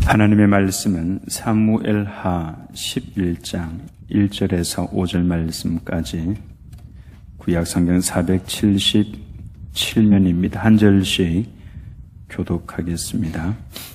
하나님의 말씀은 사무엘하 11장 1절에서 5절 말씀까지 구약 성경 477년입니다. 한 절씩 교독하겠습니다.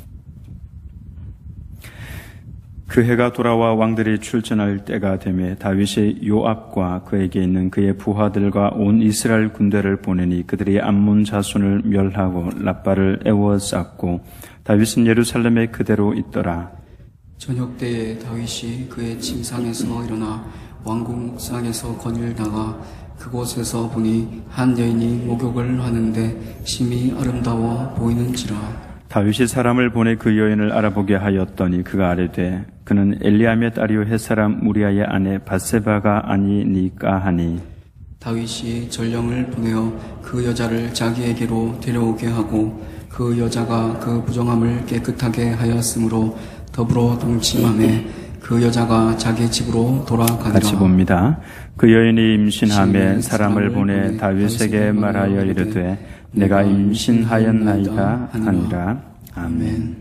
그 해가 돌아와 왕들이 출전할 때가 되매 다윗이 요압과 그에게 있는 그의 부하들과 온 이스라엘 군대를 보내니 그들이 암몬 자손을 멸하고 라빠를 에워쌌고 다윗은 예루살렘에 그대로 있더라. 저녁 때에 다윗이 그의 침상에서 일어나 왕궁상에서 거닐다가 그곳에서 보니 한 여인이 목욕을 하는데 심히 아름다워 보이는지라. 다윗이 사람을 보내 그 여인을 알아보게 하였더니 그가 아뢰되 그는 엘리암의 딸이요 햇사람 우리아의 아내 밧세바가 아니니까 하니, 다윗이 전령을 보내어 그 여자를 자기에게로 데려오게 하고 그 여자가 그 부정함을 깨끗하게 하였으므로 더불어 동침하매 그 여자가 자기 집으로 돌아가니라. 같이 봅니다. 그 여인이 임신하매 사람을 보내 다윗에게 말하여 이르되 내가 임신하였나이다 하니라. 아멘.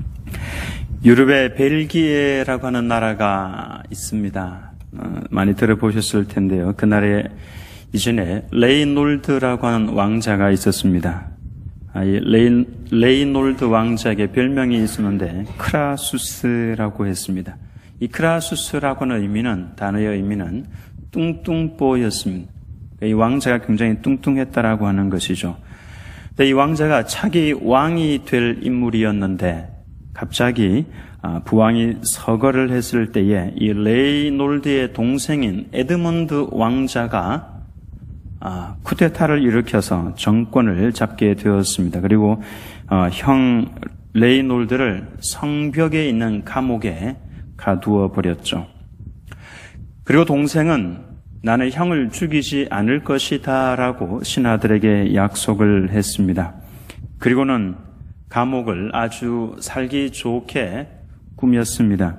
유럽의 벨기에라고 하는 나라가 있습니다. 많이 들어보셨을 텐데요. 그 나라에 이전에 레이놀드라고 하는 왕자가 있었습니다. 이 레이놀드 왕자에게 별명이 있었는데 크라수스라고 했습니다. 이 크라수스라고 하는 의미는, 단어의 의미는 뚱뚱보였습니다. 이 왕자가 굉장히 뚱뚱했다라고 하는 것이죠. 이 왕자가 차기 왕이 될 인물이었는데 갑자기 부왕이 서거를 했을 때에 이 레이놀드의 동생인 에드먼드 왕자가 쿠데타를 일으켜서 정권을 잡게 되었습니다. 그리고 형 레이놀드를 성벽에 있는 감옥에 가두어 버렸죠. 그리고 동생은 나는 형을 죽이지 않을 것이다 라고 신하들에게 약속을 했습니다. 그리고는 감옥을 아주 살기 좋게 꾸몄습니다.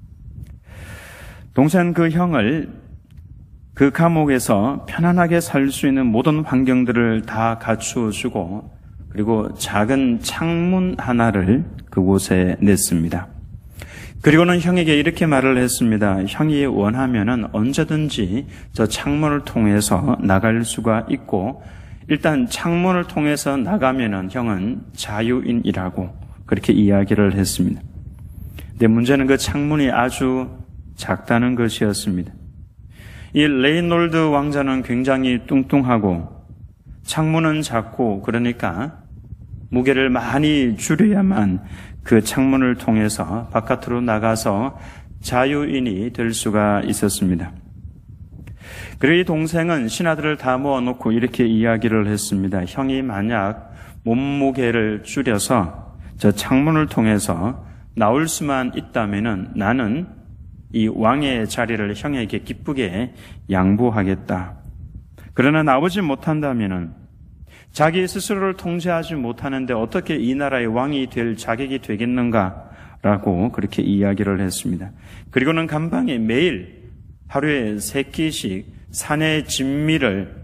동생 그 형을 그 감옥에서 편안하게 살 수 있는 모든 환경들을 다 갖추어 주고 그리고 작은 창문 하나를 그곳에 냈습니다. 그리고는 형에게 이렇게 말을 했습니다. 형이 원하면은 언제든지 저 창문을 통해서 나갈 수가 있고 일단 창문을 통해서 나가면은 형은 자유인이라고 그렇게 이야기를 했습니다. 근데 문제는 그 창문이 아주 작다는 것이었습니다. 이 레이놀드 왕자는 굉장히 뚱뚱하고 창문은 작고 그러니까 무게를 많이 줄여야만 그 창문을 통해서 바깥으로 나가서 자유인이 될 수가 있었습니다. 그리고 이 동생은 신하들을 다 모아놓고 이렇게 이야기를 했습니다. 형이 만약 몸무게를 줄여서 저 창문을 통해서 나올 수만 있다면은 나는 이 왕의 자리를 형에게 기쁘게 양보하겠다. 그러나 나오지 못한다면은 자기 스스로를 통제하지 못하는데 어떻게 이 나라의 왕이 될 자격이 되겠는가라고 그렇게 이야기를 했습니다. 그리고는 감방에 매일 하루에 3끼씩 산의 진미를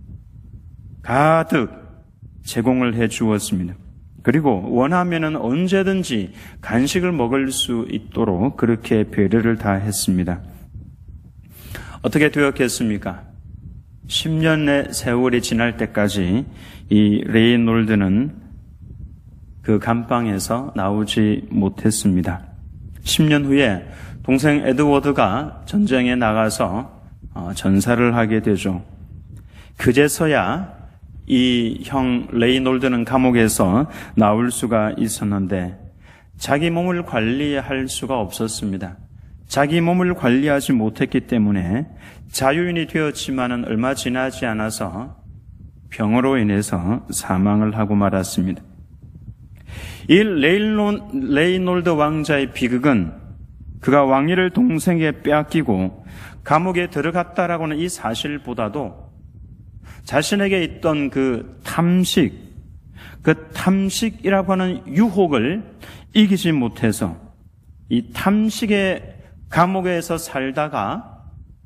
가득 제공을 해 주었습니다. 그리고 원하면은 언제든지 간식을 먹을 수 있도록 그렇게 배려를 다 했습니다. 어떻게 되었겠습니까? 10년의 세월이 지날 때까지 이 레이놀드는 그 감방에서 나오지 못했습니다. 10년 후에 동생 에드워드가 전쟁에 나가서 전사를 하게 되죠. 그제서야 이 형 레이놀드는 감옥에서 나올 수가 있었는데 자기 몸을 관리할 수가 없었습니다. 자기 몸을 관리하지 못했기 때문에 자유인이 되었지만은 얼마 지나지 않아서 병으로 인해서 사망을 하고 말았습니다. 이 레이놀드 왕자의 비극은 그가 왕위를 동생에게 빼앗기고 감옥에 들어갔다라고는 이 사실보다도 자신에게 있던 그 탐식이라고 하는 유혹을 이기지 못해서 이 탐식의 감옥에서 살다가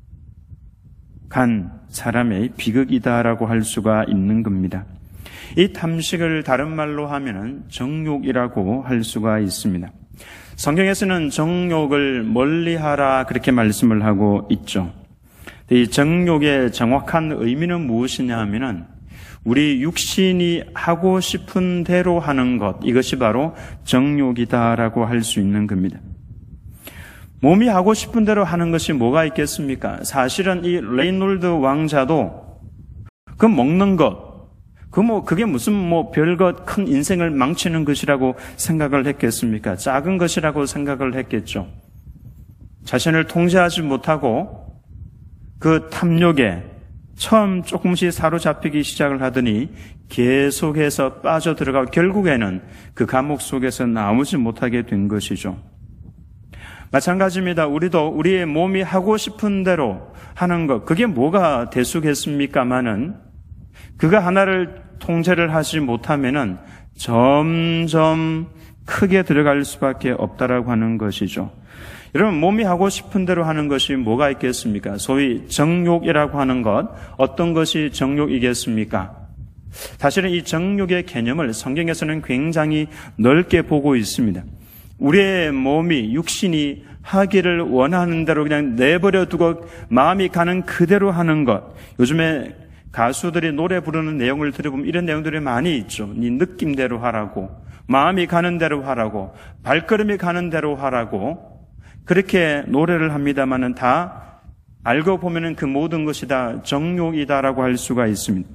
간 사람의 비극이다라고 할 수가 있는 겁니다. 이 탐식을 다른 말로 하면은 정욕이라고 할 수가 있습니다. 성경에서는 정욕을 멀리하라 그렇게 말씀을 하고 있죠. 이 정욕의 정확한 의미는 무엇이냐 하면은 우리 육신이 하고 싶은 대로 하는 것, 이것이 바로 정욕이다라고 할 수 있는 겁니다. 몸이 하고 싶은 대로 하는 것이 뭐가 있겠습니까? 사실은 이 레이놀드 왕자도 그 먹는 것, 그게 무슨 별것 큰 인생을 망치는 것이라고 생각을 했겠습니까? 작은 것이라고 생각을 했겠죠. 자신을 통제하지 못하고 그 탐욕에 처음 조금씩 사로잡히기 시작을 하더니 계속해서 빠져들어가고 결국에는 그 감옥 속에서 나오지 못하게 된 것이죠. 마찬가지입니다. 우리도 우리의 몸이 하고 싶은 대로 하는 것, 그게 뭐가 대수겠습니까마는 그가 하나를 통제를 하지 못하면은 점점 크게 들어갈 수밖에 없다라고 하는 것이죠. 여러분, 몸이 하고 싶은 대로 하는 것이 뭐가 있겠습니까? 소위 정욕이라고 하는 것, 어떤 것이 정욕이겠습니까? 사실은 이 정욕의 개념을 성경에서는 굉장히 넓게 보고 있습니다. 우리의 몸이, 육신이 하기를 원하는 대로 그냥 내버려 두고 마음이 가는 그대로 하는 것. 요즘에 가수들이 노래 부르는 내용을 들어보면 이런 내용들이 많이 있죠. 네 느낌대로 하라고, 마음이 가는 대로 하라고, 발걸음이 가는 대로 하라고, 그렇게 노래를 합니다만은 다 알고 보면은 그 모든 것이 다 정욕이다라고 할 수가 있습니다.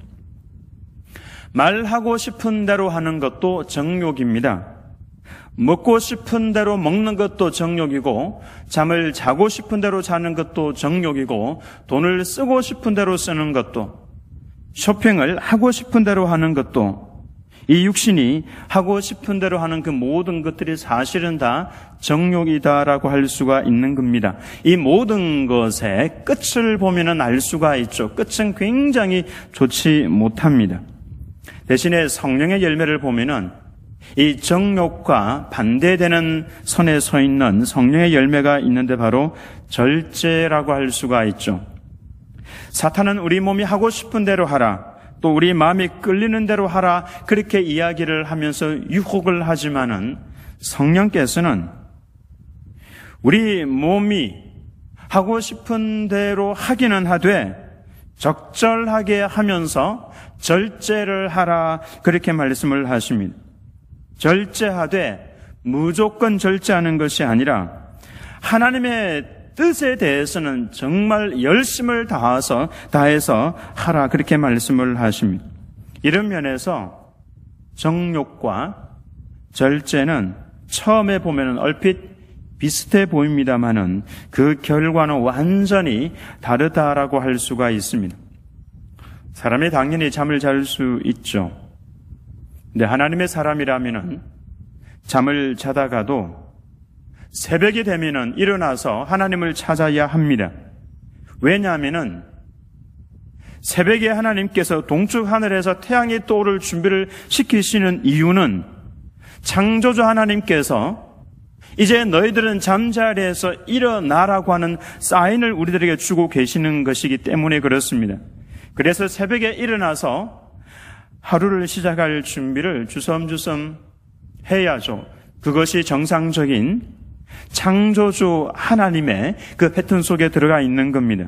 말하고 싶은 대로 하는 것도 정욕입니다. 먹고 싶은 대로 먹는 것도 정욕이고, 잠을 자고 싶은 대로 자는 것도 정욕이고, 돈을 쓰고 싶은 대로 쓰는 것도, 쇼핑을 하고 싶은 대로 하는 것도, 이 육신이 하고 싶은 대로 하는 그 모든 것들이 사실은 다 정욕이다라고 할 수가 있는 겁니다. 이 모든 것의 끝을 보면은 알 수가 있죠. 끝은 굉장히 좋지 못합니다. 대신에 성령의 열매를 보면은 이 정욕과 반대되는 선에 서 있는 성령의 열매가 있는데 바로 절제라고 할 수가 있죠. 사탄은 우리 몸이 하고 싶은 대로 하라, 또 우리 마음이 끌리는 대로 하라, 그렇게 이야기를 하면서 유혹을 하지만은 성령께서는 우리 몸이 하고 싶은 대로 하기는 하되 적절하게 하면서 절제를 하라, 그렇게 말씀을 하십니다. 절제하되 무조건 절제하는 것이 아니라 하나님의 뜻에 대해서는 정말 열심을 다해서 하라, 그렇게 말씀을 하십니다. 이런 면에서 정욕과 절제는 처음에 보면 얼핏 비슷해 보입니다만은 그 결과는 완전히 다르다라고 할 수가 있습니다. 사람이 당연히 잠을 잘 수 있죠. 근데 하나님의 사람이라면은 잠을 자다가도 새벽이 되면은 일어나서 하나님을 찾아야 합니다. 왜냐하면은 새벽에 하나님께서 동쪽 하늘에서 태양이 떠오를 준비를 시키시는 이유는 창조주 하나님께서 이제 너희들은 잠자리에서 일어나라고 하는 사인을 우리들에게 주고 계시는 것이기 때문에 그렇습니다. 그래서 새벽에 일어나서 하루를 시작할 준비를 주섬주섬 해야죠. 그것이 정상적인 창조주 하나님의 그 패턴 속에 들어가 있는 겁니다.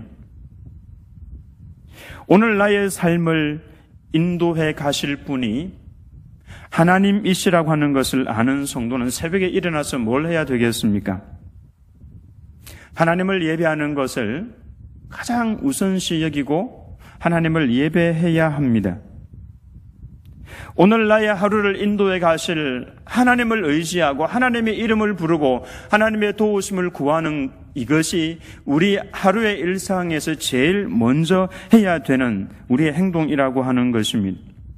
오늘 나의 삶을 인도해 가실 분이 하나님이시라고 하는 것을 아는 성도는 새벽에 일어나서 뭘 해야 되겠습니까? 하나님을 예배하는 것을 가장 우선시 여기고 하나님을 예배해야 합니다. 오늘 나의 하루를 인도해 가실 하나님을 의지하고 하나님의 이름을 부르고 하나님의 도우심을 구하는 이것이 우리 하루의 일상에서 제일 먼저 해야 되는 우리의 행동이라고 하는 것입니다.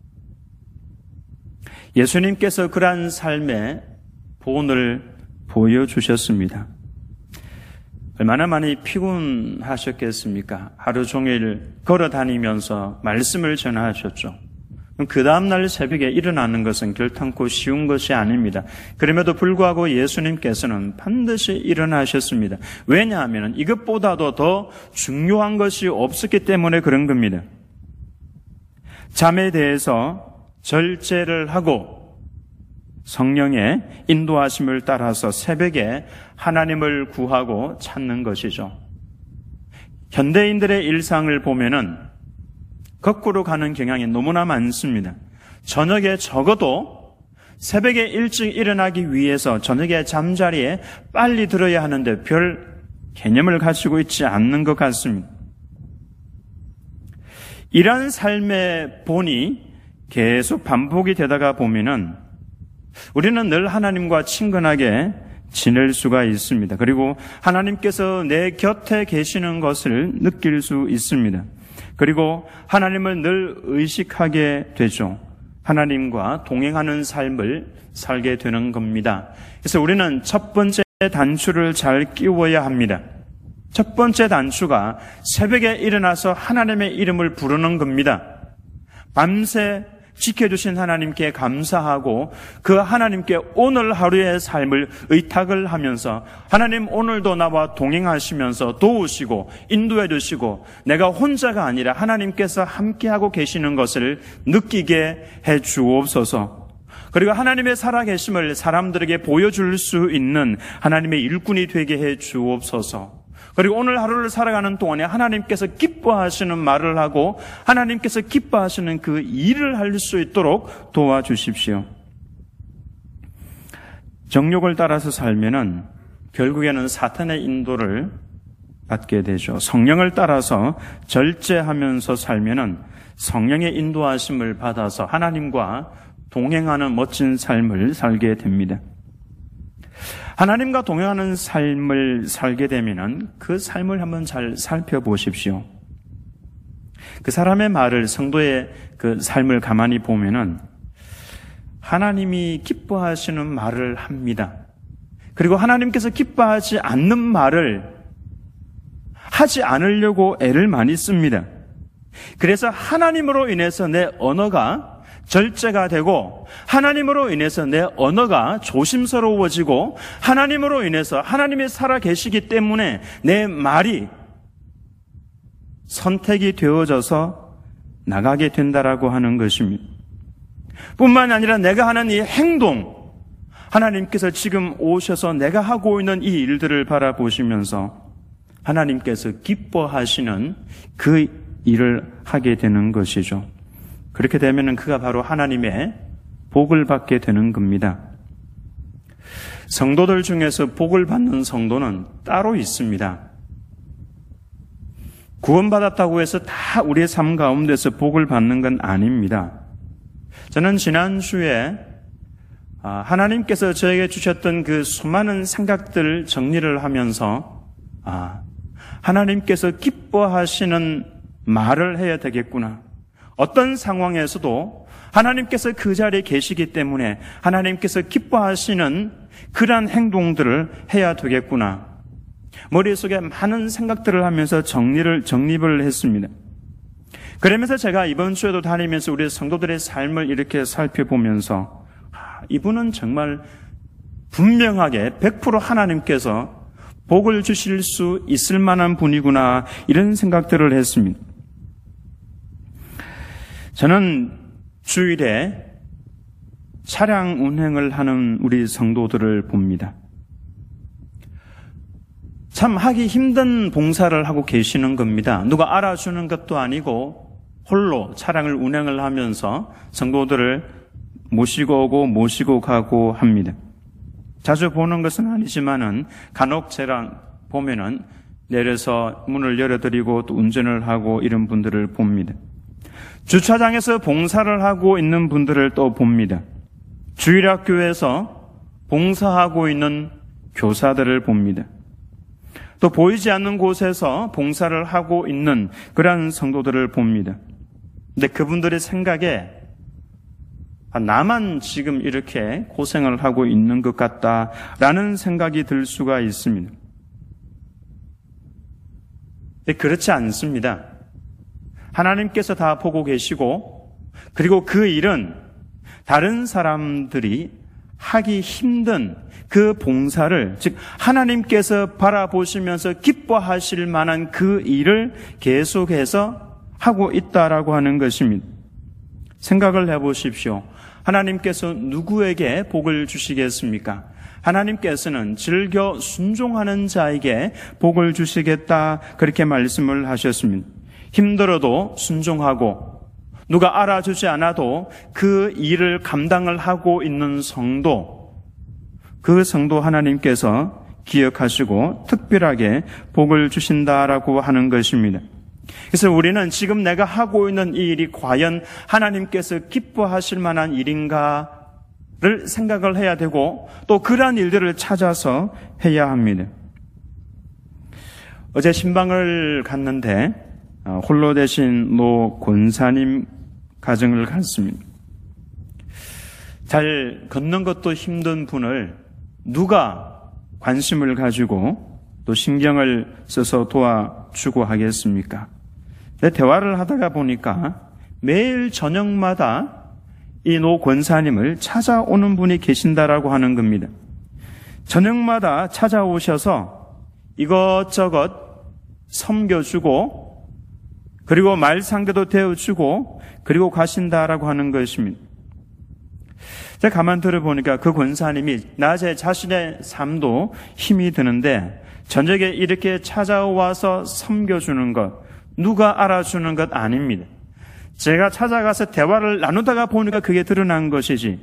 예수님께서 그러한 삶의 본을 보여주셨습니다. 얼마나 많이 피곤하셨겠습니까? 하루 종일 걸어다니면서 말씀을 전하셨죠. 그 다음날 새벽에 일어나는 것은 결탄코 쉬운 것이 아닙니다. 그럼에도 불구하고 예수님께서는 반드시 일어나셨습니다. 왜냐하면 이것보다도 더 중요한 것이 없었기 때문에 그런 겁니다. 잠에 대해서 절제를 하고 성령의 인도하심을 따라서 새벽에 하나님을 구하고 찾는 것이죠. 현대인들의 일상을 보면은 거꾸로 가는 경향이 너무나 많습니다. 저녁에 적어도 새벽에 일찍 일어나기 위해서 저녁에 잠자리에 빨리 들어야 하는데 별 개념을 가지고 있지 않는 것 같습니다. 이런 삶의 본이 계속 반복이 되다가 보면은 우리는 늘 하나님과 친근하게 지낼 수가 있습니다. 그리고 하나님께서 내 곁에 계시는 것을 느낄 수 있습니다. 그리고 하나님을 늘 의식하게 되죠. 하나님과 동행하는 삶을 살게 되는 겁니다. 그래서 우리는 첫 번째 단추를 잘 끼워야 합니다. 첫 번째 단추가 새벽에 일어나서 하나님의 이름을 부르는 겁니다. 밤새 지켜주신 하나님께 감사하고 그 하나님께 오늘 하루의 삶을 의탁을 하면서 하나님 오늘도 나와 동행하시면서 도우시고 인도해 주시고 내가 혼자가 아니라 하나님께서 함께하고 계시는 것을 느끼게 해 주옵소서. 그리고 하나님의 살아계심을 사람들에게 보여줄 수 있는 하나님의 일꾼이 되게 해 주옵소서. 그리고 오늘 하루를 살아가는 동안에 하나님께서 기뻐하시는 말을 하고 하나님께서 기뻐하시는 그 일을 할 수 있도록 도와주십시오. 정욕을 따라서 살면은 결국에는 사탄의 인도를 받게 되죠. 성령을 따라서 절제하면서 살면은 성령의 인도하심을 받아서 하나님과 동행하는 멋진 삶을 살게 됩니다. 하나님과 동행하는 삶을 살게 되면은 그 삶을 한번 잘 살펴보십시오. 그 사람의 말을, 성도의 그 삶을 가만히 보면은 하나님이 기뻐하시는 말을 합니다. 그리고 하나님께서 기뻐하지 않는 말을 하지 않으려고 애를 많이 씁니다. 그래서 하나님으로 인해서 내 언어가 절제가 되고 하나님으로 인해서 내 언어가 조심스러워지고 하나님으로 인해서 하나님이 살아 계시기 때문에 내 말이 선택이 되어져서 나가게 된다라고 하는 것입니다. 뿐만 아니라 내가 하는 이 행동, 하나님께서 지금 오셔서 내가 하고 있는 이 일들을 바라보시면서 하나님께서 기뻐하시는 그 일을 하게 되는 것이죠. 그렇게 되면 그가 바로 하나님의 복을 받게 되는 겁니다. 성도들 중에서 복을 받는 성도는 따로 있습니다. 구원받았다고 해서 다 우리의 삶 가운데서 복을 받는 건 아닙니다. 저는 지난주에 하나님께서 저에게 주셨던 그 수많은 생각들을 정리를 하면서 하나님께서 기뻐하시는 말을 해야 되겠구나. 어떤 상황에서도 하나님께서 그 자리에 계시기 때문에 하나님께서 기뻐하시는 그러한 행동들을 해야 되겠구나. 머릿속에 많은 생각들을 하면서 정립을 했습니다. 그러면서 제가 이번 주에도 다니면서 우리 성도들의 삶을 이렇게 살펴보면서 이분은 정말 분명하게 100% 하나님께서 복을 주실 수 있을 만한 분이구나, 이런 생각들을 했습니다. 저는 주일에 차량 운행을 하는 우리 성도들을 봅니다. 참 하기 힘든 봉사를 하고 계시는 겁니다. 누가 알아주는 것도 아니고 홀로 차량을 운행을 하면서 성도들을 모시고 오고 모시고 가고 합니다. 자주 보는 것은 아니지만은 간혹 제랑 보면은 내려서 문을 열어드리고 또 운전을 하고 이런 분들을 봅니다. 주차장에서 봉사를 하고 있는 분들을 또 봅니다. 주일학교에서 봉사하고 있는 교사들을 봅니다. 또 보이지 않는 곳에서 봉사를 하고 있는 그러한 성도들을 봅니다. 근데 그분들의 생각에 나만 지금 이렇게 고생을 하고 있는 것 같다라는 생각이 들 수가 있습니다. 근데 그렇지 않습니다. 하나님께서 다 보고 계시고 그리고 그 일은 다른 사람들이 하기 힘든 그 봉사를, 즉 하나님께서 바라보시면서 기뻐하실 만한 그 일을 계속해서 하고 있다라고 하는 것입니다. 생각을 해보십시오. 하나님께서 누구에게 복을 주시겠습니까? 하나님께서는 즐겨 순종하는 자에게 복을 주시겠다, 그렇게 말씀을 하셨습니다. 힘들어도 순종하고 누가 알아주지 않아도 그 일을 감당을 하고 있는 성도, 그 성도 하나님께서 기억하시고 특별하게 복을 주신다라고 하는 것입니다. 그래서 우리는 지금 내가 하고 있는 이 일이 과연 하나님께서 기뻐하실 만한 일인가를 생각을 해야 되고, 또 그러한 일들을 찾아서 해야 합니다. 어제 신방을 갔는데 홀로 되신 노 권사님 가정을 갔습니다. 잘 걷는 것도 힘든 분을 누가 관심을 가지고 또 신경을 써서 도와주고 하겠습니까? 대화를 하다가 보니까 매일 저녁마다 이 노 권사님을 찾아오는 분이 계신다라고 하는 겁니다. 저녁마다 찾아오셔서 이것저것 섬겨주고, 그리고 말상대도 되어주고, 그리고 가신다라고 하는 것입니다. 제가 가만 들어보니까 그 권사님이 낮에 자신의 삶도 힘이 드는데 저녁에 이렇게 찾아와서 섬겨주는 것, 누가 알아주는 것 아닙니다. 제가 찾아가서 대화를 나누다가 보니까 그게 드러난 것이지,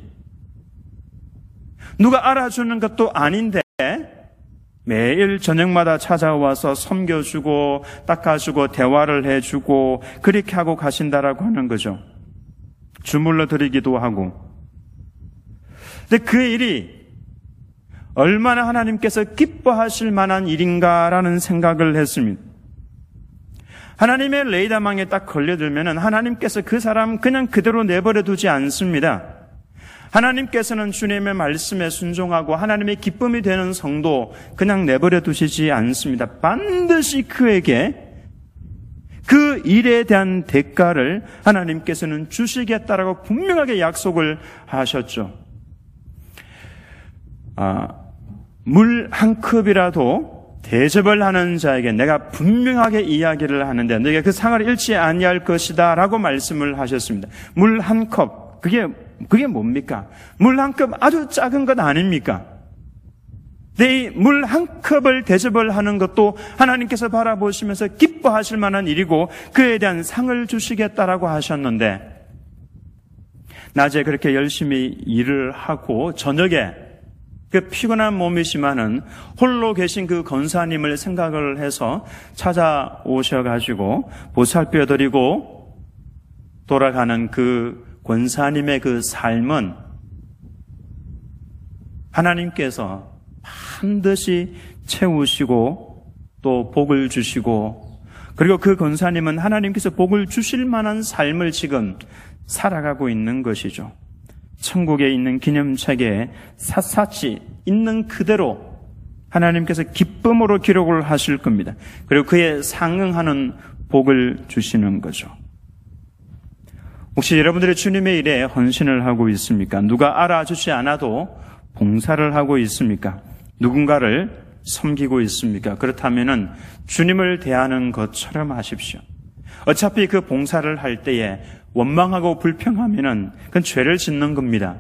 누가 알아주는 것도 아닌데 매일 저녁마다 찾아와서 섬겨주고 닦아주고 대화를 해주고 그렇게 하고 가신다라고 하는 거죠. 주물러 드리기도 하고. 근데 그 일이 얼마나 하나님께서 기뻐하실 만한 일인가라는 생각을 했습니다. 하나님의 레이더망에 딱 걸려들면은 하나님께서 그 사람 그냥 그대로 내버려 두지 않습니다. 하나님께서는 주님의 말씀에 순종하고 하나님의 기쁨이 되는 성도 그냥 내버려 두시지 않습니다. 반드시 그에게 그 일에 대한 대가를 하나님께서는 주시겠다라고 분명하게 약속을 하셨죠. 물 한 컵이라도 대접을 하는 자에게 내가 분명하게 이야기를 하는데 너희가 그 상을 잃지 아니할 것이다 라고 말씀을 하셨습니다. 물 한 컵, 그게 뭡니까? 물 한 컵 아주 작은 것 아닙니까? 내 물 한 컵을 대접을 하는 것도 하나님께서 바라보시면서 기뻐하실 만한 일이고 그에 대한 상을 주시겠다라고 하셨는데, 낮에 그렇게 열심히 일을 하고 저녁에 그 피곤한 몸이지만은 홀로 계신 그 권사님을 생각을 해서 찾아오셔가지고 보살펴드리고 돌아가는 그 권사님의 그 삶은 하나님께서 반드시 채우시고 또 복을 주시고, 그리고 그 권사님은 하나님께서 복을 주실 만한 삶을 지금 살아가고 있는 것이죠. 천국에 있는 기념책에 샅샅이 있는 그대로 하나님께서 기쁨으로 기록을 하실 겁니다. 그리고 그에 상응하는 복을 주시는 거죠. 혹시 여러분들이 주님의 일에 헌신을 하고 있습니까? 누가 알아주지 않아도 봉사를 하고 있습니까? 누군가를 섬기고 있습니까? 그렇다면은 주님을 대하는 것처럼 하십시오. 어차피 그 봉사를 할 때에 원망하고 불평하면은 그건 죄를 짓는 겁니다.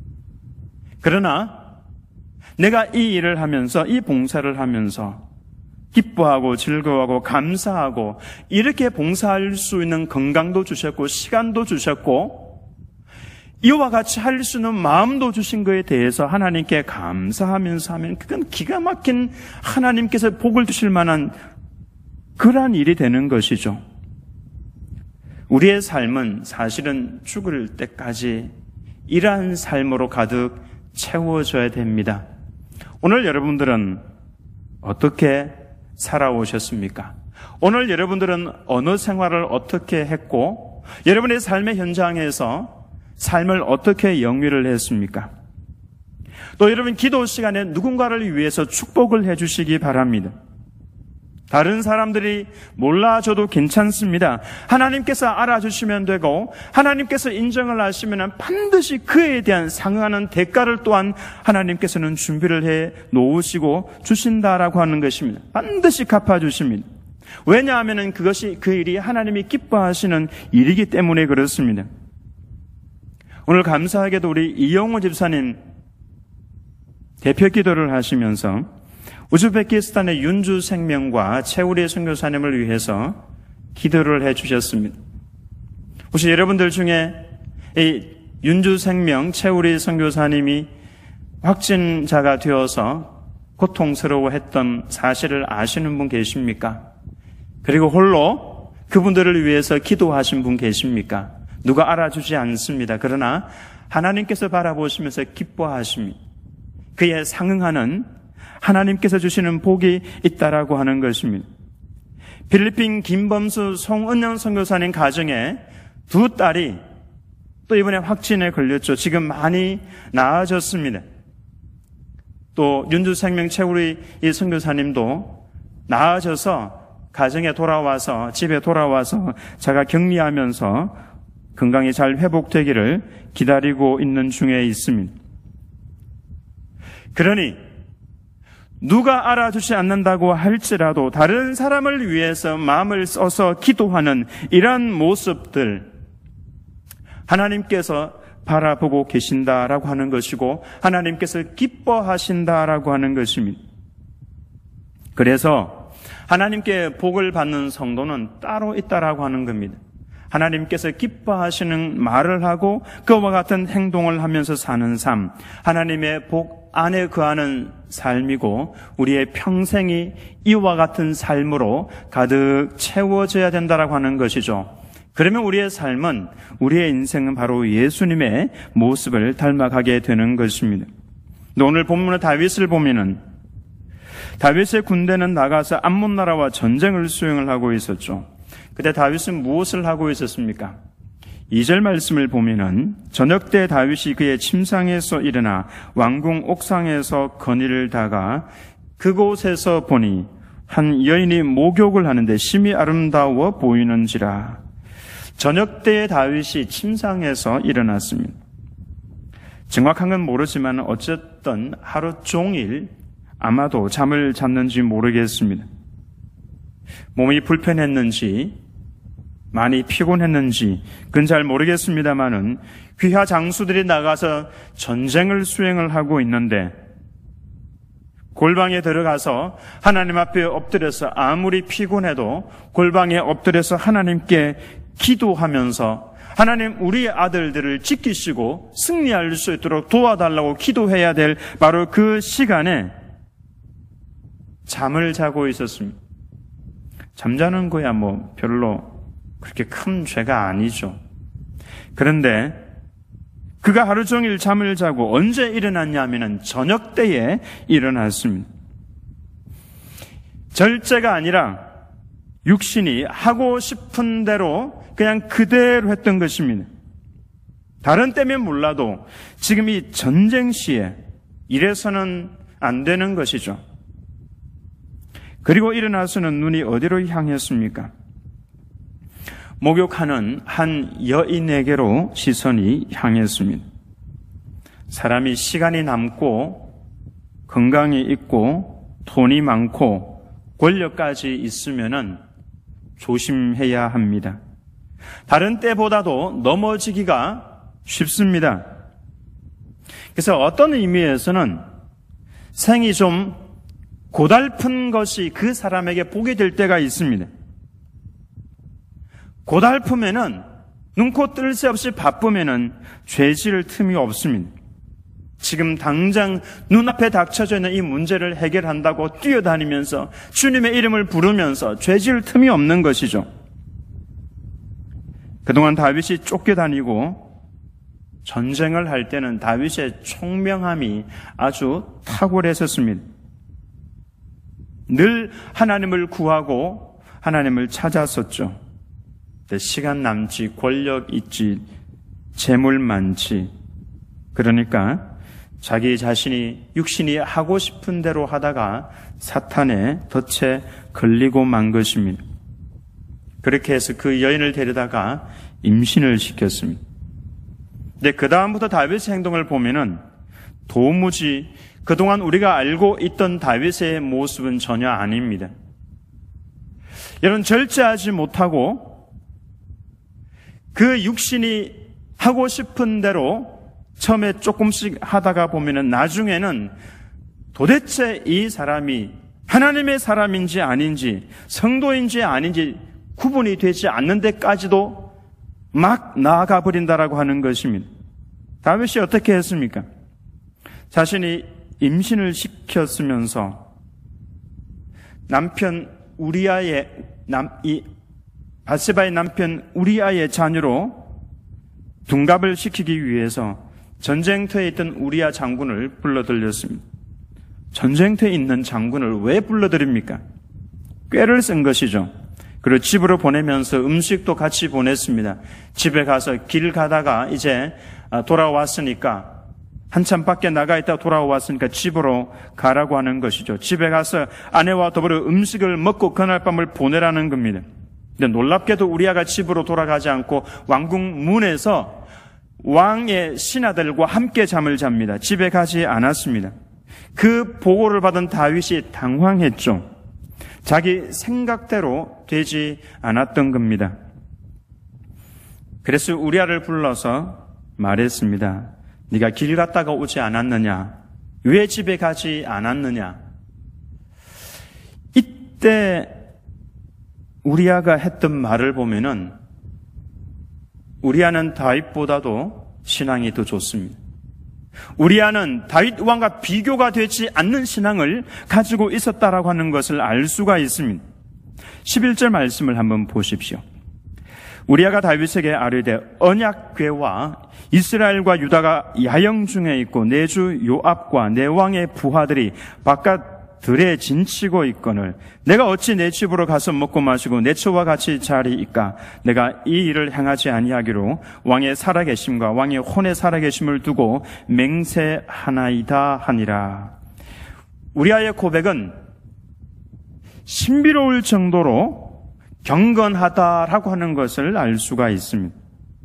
그러나 내가 이 일을 하면서, 이 봉사를 하면서 기뻐하고 즐거워하고 감사하고 이렇게 봉사할 수 있는 건강도 주셨고 시간도 주셨고 이와 같이 할 수 있는 마음도 주신 것에 대해서 하나님께 감사하면서 하면 그건 기가 막힌 하나님께서 복을 주실 만한 그러한 일이 되는 것이죠. 우리의 삶은 사실은 죽을 때까지 이러한 삶으로 가득 채워져야 됩니다. 오늘 여러분들은 어떻게 살아오셨습니까? 오늘 여러분들은 어느 생활을 어떻게 했고 여러분의 삶의 현장에서 삶을 어떻게 영위를 했습니까? 또 여러분 기도 시간에 누군가를 위해서 축복을 해주시기 바랍니다. 다른 사람들이 몰라줘도 괜찮습니다. 하나님께서 알아주시면 되고 하나님께서 인정을 하시면 반드시 그에 대한 상응하는 대가를 또한 하나님께서는 준비를 해 놓으시고 주신다라고 하는 것입니다. 반드시 갚아주십니다. 왜냐하면 그것이 그 일이 하나님이 기뻐하시는 일이기 때문에 그렇습니다. 오늘 감사하게도 우리 이영호 집사님 대표 기도를 하시면서 우즈베키스탄의 윤주 생명과 최우리 선교사님을 위해서 기도를 해주셨습니다. 혹시 여러분들 중에 이 윤주 생명 최우리 선교사님이 확진자가 되어서 고통스러워했던 사실을 아시는 분 계십니까? 그리고 홀로 그분들을 위해서 기도하신 분 계십니까? 누가 알아주지 않습니다. 그러나 하나님께서 바라보시면서 기뻐하십니다. 그에 상응하는 하나님께서 주시는 복이 있다라고 하는 것입니다. 필리핀 김범수 송은영 선교사님 가정에 두 딸이 또 이번에 확진에 걸렸죠. 지금 많이 나아졌습니다. 또 윤주생명 최우리 이 선교사님도 나아져서 가정에 돌아와서 집에 돌아와서 제가 격리하면서 건강이 잘 회복되기를 기다리고 있는 중에 있습니다. 그러니 누가 알아주지 않는다고 할지라도 다른 사람을 위해서 마음을 써서 기도하는 이러한 모습들 하나님께서 바라보고 계신다라고 하는 것이고 하나님께서 기뻐하신다라고 하는 것입니다. 그래서 하나님께 복을 받는 성도는 따로 있다라고 하는 겁니다. 하나님께서 기뻐하시는 말을 하고 그와 같은 행동을 하면서 사는 삶, 하나님의 복 안에 거하는 삶이고 우리의 평생이 이와 같은 삶으로 가득 채워져야 된다라고 하는 것이죠. 그러면 우리의 삶은, 우리의 인생은 바로 예수님의 모습을 닮아가게 되는 것입니다. 오늘 본문의 다윗을 보면은 다윗의 군대는 나가서 암몬 나라와 전쟁을 수행을 하고 있었죠. 그때 다윗은 무엇을 하고 있었습니까? 2절 말씀을 보면은 저녁 때 다윗이 그의 침상에서 일어나 왕궁 옥상에서 거니를 다가 그곳에서 보니 한 여인이 목욕을 하는데 심히 아름다워 보이는지라. 저녁 때에 다윗이 침상에서 일어났습니다. 정확한 건 모르지만 어쨌든 하루 종일 아마도 잠을 잤는지 모르겠습니다. 몸이 불편했는지 많이 피곤했는지 그건 잘 모르겠습니다만은 귀하 장수들이 나가서 전쟁을 수행을 하고 있는데 골방에 들어가서 하나님 앞에 엎드려서 아무리 피곤해도 골방에 엎드려서 하나님께 기도하면서 하나님 우리의 아들들을 지키시고 승리할 수 있도록 도와달라고 기도해야 될 바로 그 시간에 잠을 자고 있었습니다. 잠자는 거야 별로 그렇게 큰 죄가 아니죠. 그런데 그가 하루 종일 잠을 자고 언제 일어났냐면은 저녁 때에 일어났습니다. 절제가 아니라 육신이 하고 싶은 대로 그냥 그대로 했던 것입니다. 다른 때면 몰라도 지금 이 전쟁 시에 이래서는 안 되는 것이죠. 그리고 일어나서는 눈이 어디로 향했습니까? 목욕하는 한 여인에게로 시선이 향했습니다. 사람이 시간이 남고 건강이 있고 돈이 많고 권력까지 있으면은 조심해야 합니다. 다른 때보다도 넘어지기가 쉽습니다. 그래서 어떤 의미에서는 생이 좀 고달픈 것이 그 사람에게 복이 될 때가 있습니다. 고달프면은 눈코 뜰 새 없이 바쁘면은 죄 지을 틈이 없습니다. 지금 당장 눈앞에 닥쳐져 있는 이 문제를 해결한다고 뛰어다니면서 주님의 이름을 부르면서 죄 지을 틈이 없는 것이죠. 그동안 다윗이 쫓겨다니고 전쟁을 할 때는 다윗의 총명함이 아주 탁월했었습니다. 늘 하나님을 구하고 하나님을 찾았었죠. 시간 남지, 권력 있지, 재물 많지. 그러니까 자기 자신이 육신이 하고 싶은 대로 하다가 사탄의 덫에 걸리고 만 것입니다. 그렇게 해서 그 여인을 데려다가 임신을 시켰습니다. 근데 그 다음부터 다윗의 행동을 보면은 도무지 그동안 우리가 알고 있던 다윗의 모습은 전혀 아닙니다. 여러분, 절제하지 못하고 그 육신이 하고 싶은 대로 처음에 조금씩 하다가 보면은 나중에는 도대체 이 사람이 하나님의 사람인지 아닌지, 성도인지 아닌지 구분이 되지 않는 데까지도 막 나아가 버린다라고 하는 것입니다. 다윗이 어떻게 했습니까? 자신이 임신을 시켰으면서 남편 우리아의 바세바의 남편 우리아의 자녀로 둔갑을 시키기 위해서 전쟁터에 있던 우리아 장군을 불러들였습니다. 전쟁터에 있는 장군을 왜 불러들입니까? 꾀를 쓴 것이죠. 그리고 집으로 보내면서 음식도 같이 보냈습니다. 집에 가서 길 가다가 이제 돌아왔으니까 한참 밖에 나가 있다 돌아왔으니까 집으로 가라고 하는 것이죠. 집에 가서 아내와 더불어 음식을 먹고 그날 밤을 보내라는 겁니다. 근데 놀랍게도 우리아가 집으로 돌아가지 않고 왕궁 문에서 왕의 신하들과 함께 잠을 잡니다. 집에 가지 않았습니다. 그 보고를 받은 다윗이 당황했죠. 자기 생각대로 되지 않았던 겁니다. 그래서 우리아를 불러서 말했습니다. 네가 길 갔다가 오지 않았느냐? 왜 집에 가지 않았느냐? 이때 우리아가 했던 말을 보면은 우리아는 다윗보다도 신앙이 더 좋습니다. 우리아는 다윗 왕과 비교가 되지 않는 신앙을 가지고 있었다라고 하는 것을 알 수가 있습니다. 11절 말씀을 한번 보십시오. 우리아가 다윗에게 아뢰되 언약궤와 이스라엘과 유다가 야영 중에 있고 내 주 요압과 내 왕의 부하들이 바깥 들에 진치고 있거늘 내가 어찌 내 집으로 가서 먹고 마시고 내 처와 같이 자리이까? 내가 이 일을 행하지 아니하기로 왕의 살아계심과 왕의 혼의 살아계심을 두고 맹세하나이다 하니라. 우리아의 고백은 신비로울 정도로 경건하다라고 하는 것을 알 수가 있습니다.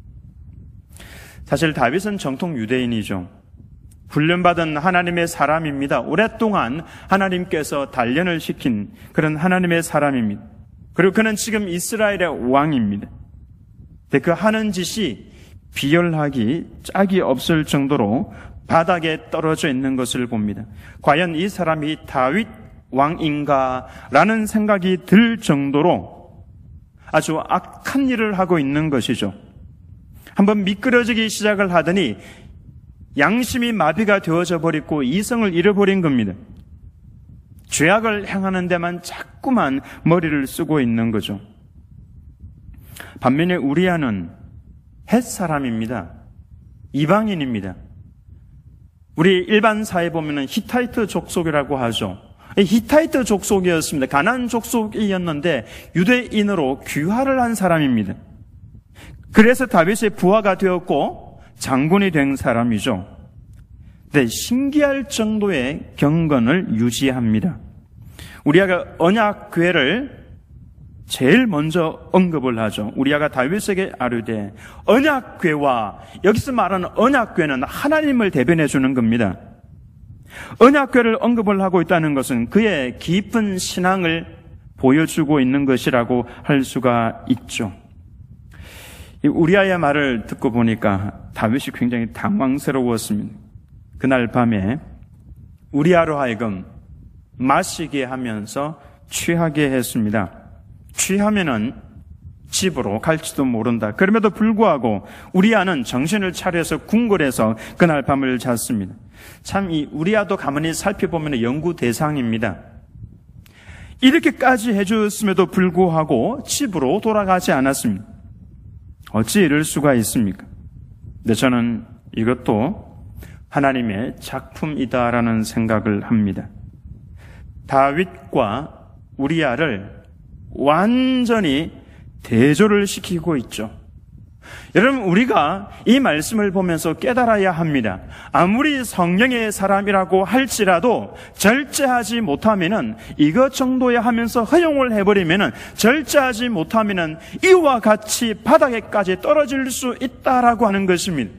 사실 다윗은 정통 유대인이죠. 훈련받은 하나님의 사람입니다. 오랫동안 하나님께서 단련을 시킨 그런 하나님의 사람입니다. 그리고 그는 지금 이스라엘의 왕입니다. 근데 그 하는 짓이 비열하기 짝이 없을 정도로 바닥에 떨어져 있는 것을 봅니다. 과연 이 사람이 다윗 왕인가? 라는 생각이 들 정도로 아주 악한 일을 하고 있는 것이죠. 한번 미끄러지기 시작을 하더니 양심이 마비가 되어져 버리고 이성을 잃어버린 겁니다. 죄악을 행하는 데만 자꾸만 머리를 쓰고 있는 거죠. 반면에 우리아는 헷 사람입니다. 이방인입니다. 우리 일반 사회에 보면은 히타이트 족속이라고 하죠. 히타이트 족속이었습니다. 가나안 족속이었는데 유대인으로 귀화를 한 사람입니다. 그래서 다윗의 부하가 되었고 장군이 된 사람이죠. 네, 신기할 정도의 경건을 유지합니다. 우리아가 언약궤를 제일 먼저 언급을 하죠. 우리아가 다윗에게 아뢰되 언약궤와, 여기서 말하는 언약궤는 하나님을 대변해 주는 겁니다. 언약궤를 언급을 하고 있다는 것은 그의 깊은 신앙을 보여주고 있는 것이라고 할 수가 있죠. 우리아의 말을 듣고 보니까 다윗이 굉장히 당황스러웠습니다. 그날 밤에 우리아로 하여금 마시게 하면서 취하게 했습니다. 취하면은 집으로 갈지도 모른다. 그럼에도 불구하고 우리아는 정신을 차려서 궁궐에서 그날 밤을 잤습니다. 참 이 우리아도 가만히 살펴보면 연구 대상입니다. 이렇게까지 해줬음에도 불구하고 집으로 돌아가지 않았습니다. 어찌 이럴 수가 있습니까? 근데 저는 이것도 하나님의 작품이다라는 생각을 합니다. 다윗과 우리아를 완전히 대조를 시키고 있죠. 여러분, 우리가 이 말씀을 보면서 깨달아야 합니다. 아무리 성령의 사람이라고 할지라도 절제하지 못하면은, 이것 정도에 하면서 허용을 해버리면은, 절제하지 못하면은 이와 같이 바닥에까지 떨어질 수 있다라고 하는 것입니다.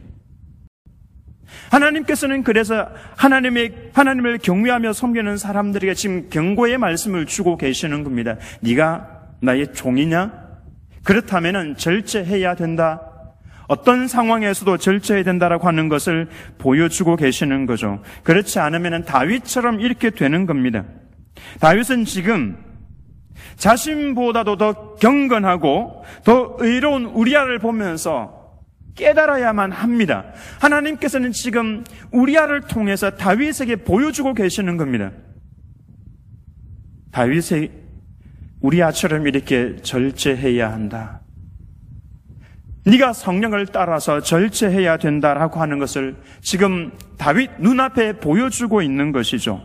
하나님께서는 그래서 하나님을 경외하며 섬기는 사람들에게 지금 경고의 말씀을 주고 계시는 겁니다. 네가 나의 종이냐? 그렇다면은 절제해야 된다. 어떤 상황에서도 절제해야 된다라고 하는 것을 보여주고 계시는 거죠. 그렇지 않으면 다윗처럼 이렇게 되는 겁니다. 다윗은 지금 자신보다도 더 경건하고 더 의로운 우리아를 보면서 깨달아야만 합니다. 하나님께서는 지금 우리아를 통해서 다윗에게 보여주고 계시는 겁니다. 다윗의 우리아처럼 이렇게 절제해야 한다. 네가 성령을 따라서 절제해야 된다라고 하는 것을 지금 다윗 눈앞에 보여주고 있는 것이죠.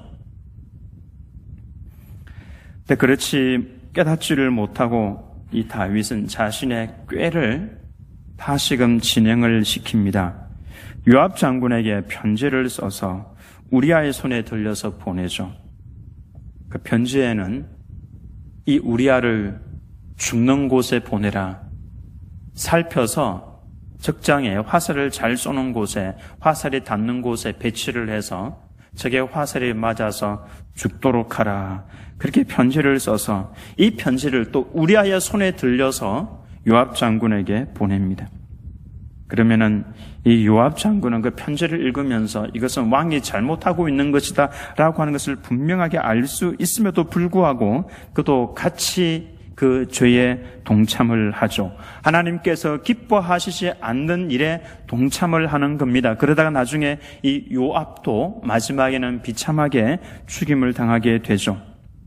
근데 그렇지 깨닫지를 못하고 이 다윗은 자신의 꾀를 다시금 진행을 시킵니다. 요압 장군에게 편지를 써서 우리아의 손에 들려서 보내죠. 그 편지에는 이 우리아를 죽는 곳에 보내라. 살펴서 적장에 화살을 잘 쏘는 곳에, 화살이 닿는 곳에 배치를 해서 적의 화살이 맞아서 죽도록 하라. 그렇게 편지를 써서 이 편지를 또 우리아의 손에 들려서 요압 장군에게 보냅니다. 그러면은 이 요압 장군은 그 편지를 읽으면서 이것은 왕이 잘못하고 있는 것이다 라고 하는 것을 분명하게 알 수 있음에도 불구하고 그도 같이 그 죄에 동참을 하죠. 하나님께서 기뻐하시지 않는 일에 동참을 하는 겁니다. 그러다가 나중에 이 요압도 마지막에는 비참하게 죽임을 당하게 되죠.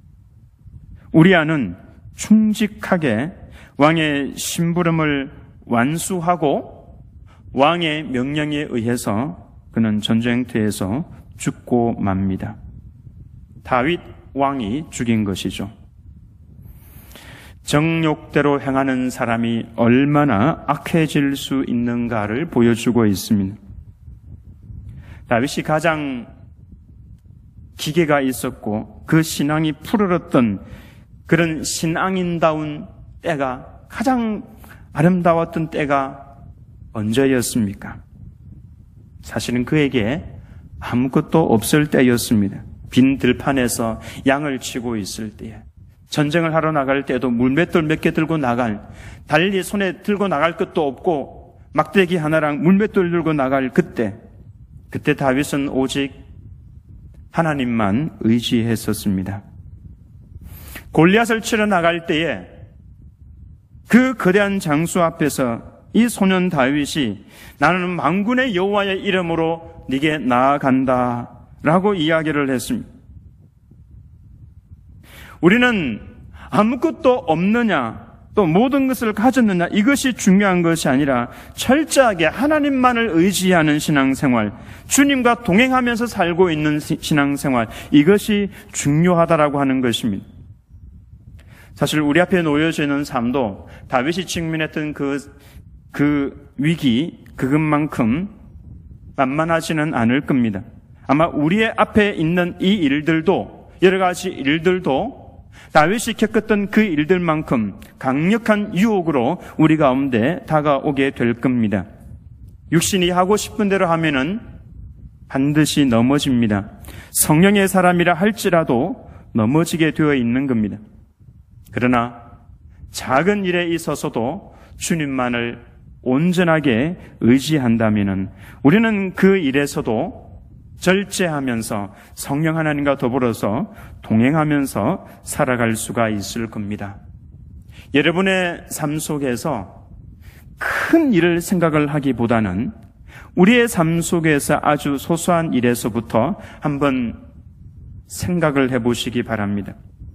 우리아는 충직하게 왕의 심부름을 완수하고 왕의 명령에 의해서 그는 전쟁터에서 죽고 맙니다. 다윗 왕이 죽인 것이죠. 정욕대로 행하는 사람이 얼마나 악해질 수 있는가를 보여주고 있습니다. 다윗이 가장 기계가 있었고 그 신앙이 푸르렀던 그런 신앙인다운 때가 가장 아름다웠던 때가 언제였습니까? 사실은 그에게 아무것도 없을 때였습니다. 빈 들판에서 양을 치고 있을 때에, 전쟁을 하러 나갈 때도 물맷돌 몇 개 들고 나갈, 달리 손에 들고 나갈 것도 없고 막대기 하나랑 물맷돌 들고 나갈 그때 다윗은 오직 하나님만 의지했었습니다. 골리앗을 치러 나갈 때에 그 거대한 장수 앞에서 이 소년 다윗이 나는 만군의 여호와의 이름으로 네게 나아간다 라고 이야기를 했습니다. 우리는 아무것도 없느냐 또 모든 것을 가졌느냐 이것이 중요한 것이 아니라 철저하게 하나님만을 의지하는 신앙생활, 주님과 동행하면서 살고 있는 신앙생활, 이것이 중요하다라고 하는 것입니다. 사실 우리 앞에 놓여져 있는 삶도 다윗이 직면했던 그 위기, 그것만큼 만만하지는 않을 겁니다. 아마 우리의 앞에 있는 이 일들도, 여러 가지 일들도 다윗이 겪었던 그 일들만큼 강력한 유혹으로 우리 가운데 다가오게 될 겁니다. 육신이 하고 싶은 대로 하면은 반드시 넘어집니다. 성령의 사람이라 할지라도 넘어지게 되어 있는 겁니다. 그러나 작은 일에 있어서도 주님만을 온전하게 의지한다면은 우리는 그 일에서도 절제하면서 성령 하나님과 더불어서 동행하면서 살아갈 수가 있을 겁니다. 여러분의 삶 속에서 큰 일을 생각을 하기보다는 우리의 삶 속에서 아주 소소한 일에서부터 한번 생각을 해보시기 바랍니다.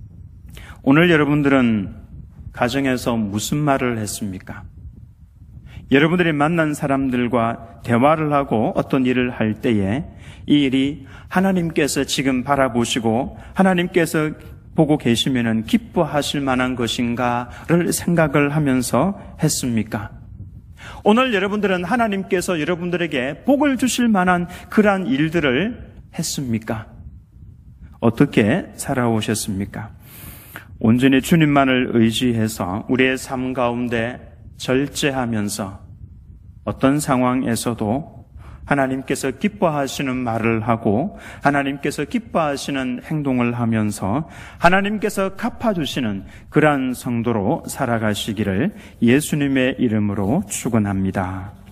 오늘 여러분들은 가정에서 무슨 말을 했습니까? 여러분들이 만난 사람들과 대화를 하고 어떤 일을 할 때에 이 일이 하나님께서 지금 바라보시고 하나님께서 보고 계시면은 기뻐하실 만한 것인가를 생각을 하면서 했습니까? 오늘 여러분들은 하나님께서 여러분들에게 복을 주실 만한 그러한 일들을 했습니까? 어떻게 살아오셨습니까? 온전히 주님만을 의지해서 우리의 삶 가운데 절제하면서 어떤 상황에서도 하나님께서 기뻐하시는 말을 하고 하나님께서 기뻐하시는 행동을 하면서 하나님께서 갚아주시는 그러한 성도로 살아가시기를 예수님의 이름으로 축원합니다.